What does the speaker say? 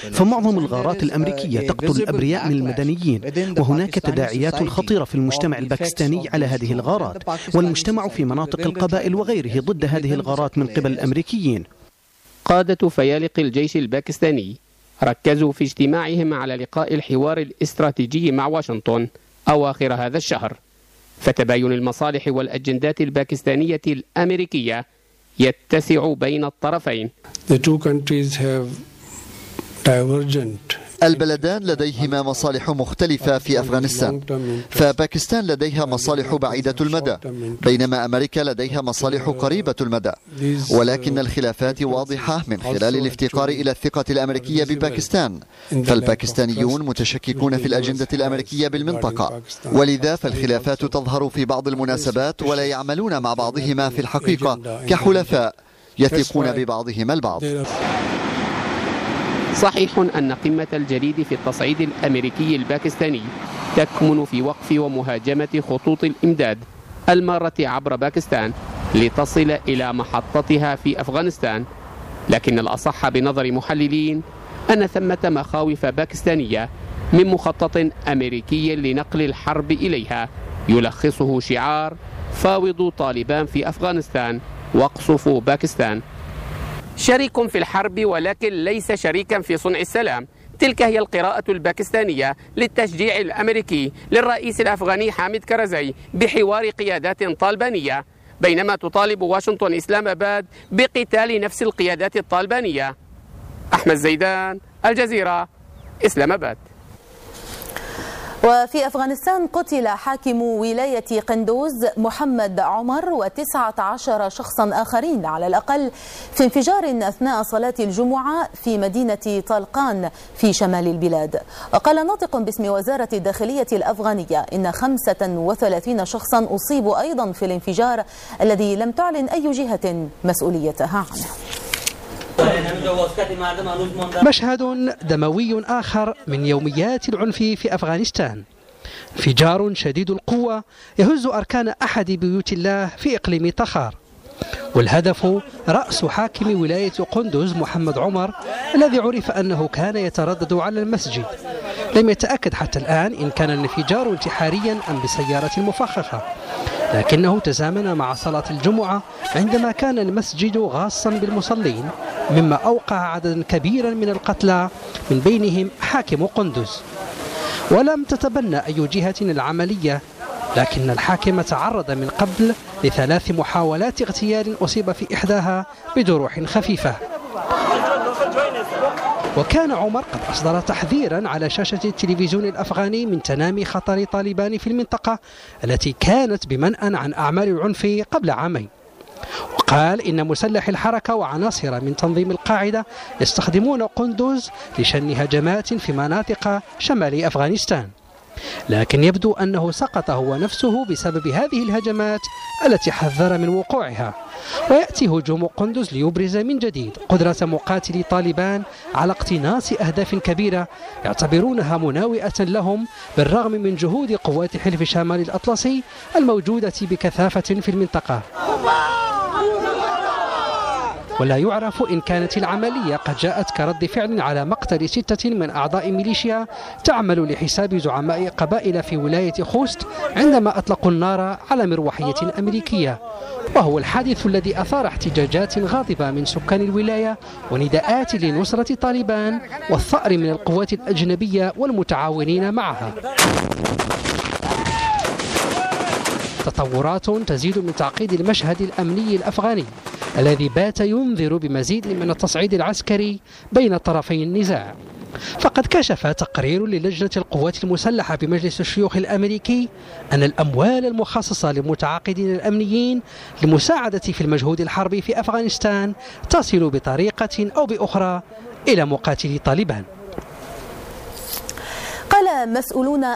فمعظم الغارات الأمريكية تقتل الأبرياء من المدنيين، وهناك تداعيات خطيرة في المجتمع الباكستاني على هذه الغارات، والمجتمع في مناطق القبائل وغيره ضد هذه الغارات من قبل الأمريكيين. قادة فيالق الجيش الباكستاني ركزوا في اجتماعهم على لقاء الحوار الاستراتيجي مع واشنطن أواخر هذا الشهر، فتباين المصالح والأجندات الباكستانية الأمريكية يتسع بين الطرفين. البلدان لديهما مصالح مختلفة في أفغانستان، فباكستان لديها مصالح بعيدة المدى، بينما أمريكا لديها مصالح قريبة المدى، ولكن الخلافات واضحة من خلال الافتقار إلى الثقة الأمريكية بباكستان، فالباكستانيون متشككون في الأجندة الأمريكية بالمنطقة، ولذا فالخلافات تظهر في بعض المناسبات ولا يعملون مع بعضهما في الحقيقة كحلفاء يثقون ببعضهما البعض. صحيح أن قمة الجليد في التصعيد الأمريكي الباكستاني تكمن في وقف ومهاجمة خطوط الإمداد المارة عبر باكستان لتصل إلى محطتها في أفغانستان، لكن الأصح بنظر محللين أن ثمة مخاوف باكستانية من مخطط أمريكي لنقل الحرب إليها يلخصه شعار فاوضوا طالبان في أفغانستان واقصفوا باكستان. شريك في الحرب ولكن ليس شريكا في صنع السلام، تلك هي القراءة الباكستانية للتشجيع الأمريكي للرئيس الأفغاني حامد كرزي بحوار قيادات طالبانية، بينما تطالب واشنطن إسلام آباد بقتال نفس القيادات الطالبانية. أحمد زيدان، الجزيرة، إسلام آباد. وفي أفغانستان قتل حاكم ولاية قندوز محمد عمر و19 شخصا آخرين على الأقل في انفجار أثناء صلاة الجمعة في مدينة طلقان في شمال البلاد. وقال ناطق باسم وزارة الداخلية الأفغانية إن 35 شخصا أصيبوا أيضا في الانفجار الذي لم تعلن أي جهة مسؤوليتها عنه. مشهد دموي آخر من يوميات العنف في أفغانستان، انفجار شديد القوة يهز أركان أحد بيوت الله في إقليم تخار، والهدف رأس حاكم ولاية قندوز محمد عمر الذي عرف أنه كان يتردد على المسجد. لم يتأكد حتى الآن إن كان الانفجار انتحاريا أم بسيارة مفخخة، لكنه تزامن مع صلاة الجمعة عندما كان المسجد غاصا بالمصلين، مما أوقع عددا كبيرا من القتلى من بينهم حاكم قندوز. ولم تتبنى أي جهة العملية، لكن الحاكم تعرض من قبل ل3 محاولات اغتيال أصيب في إحداها بجروح خفيفة. وكان عمر قد أصدر تحذيرا على شاشة التلفزيون الأفغاني من تنامي خطر طالبان في المنطقة التي كانت بمنأى عن أعمال العنف قبل عامين، وقال إن مسلح الحركة وعناصر من تنظيم القاعدة يستخدمون قندوز لشن هجمات في مناطق شمال أفغانستان، لكن يبدو أنه سقط هو نفسه بسبب هذه الهجمات التي حذر من وقوعها. ويأتي هجوم قندوز ليبرز من جديد قدرة مقاتلي طالبان على اقتناص أهداف كبيرة يعتبرونها مناوئة لهم بالرغم من جهود قوات حلف شمال الأطلسي الموجودة بكثافة في المنطقة. ولا يعرف إن كانت العملية قد جاءت كرد فعل على مقتل 6 من أعضاء ميليشيا تعمل لحساب زعماء قبائل في ولاية خوست عندما أطلقوا النار على مروحية أمريكية، وهو الحادث الذي أثار احتجاجات غاضبة من سكان الولاية ونداءات لنصرة طالبان والثأر من القوات الأجنبية والمتعاونين معها. تطورات تزيد من تعقيد المشهد الأمني الأفغاني الذي بات ينذر بمزيد من التصعيد العسكري بين طرفي النزاع. فقد كشف تقرير للجنة القوات المسلحة بمجلس الشيوخ الأمريكي أن الأموال المخصصة للمتعاقدين الأمنيين للمساعدة في المجهود الحربي في أفغانستان تصل بطريقة أو بأخرى إلى مقاتلي طالبان. قال مسؤولون